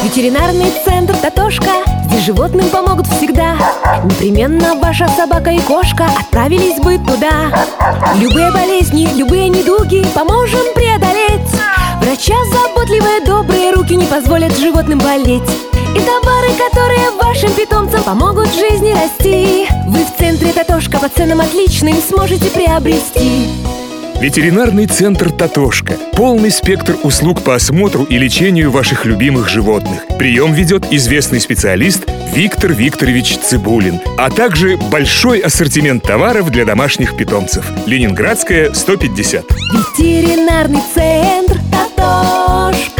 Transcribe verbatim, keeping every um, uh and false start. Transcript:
Ветеринарный центр «Татошка». Здесь животным помогут всегда. Непременно ваша собака и кошка отправились бы туда. Любые болезни, любые недуги поможем преодолеть. Врача заботливые, добрые руки не позволят животным болеть. И товары, которые вашим питомцам помогут в жизни расти, вы в центре «Татошка» по ценам отличным сможете приобрести. Ветеринарный центр «Татошка». Полный спектр услуг по осмотру и лечению ваших любимых животных. Прием ведет известный специалист Виктор Викторович Цыбулин. А также большой ассортимент товаров для домашних питомцев. Ленинградская, сто пятьдесят. Ветеринарный центр «Татошка».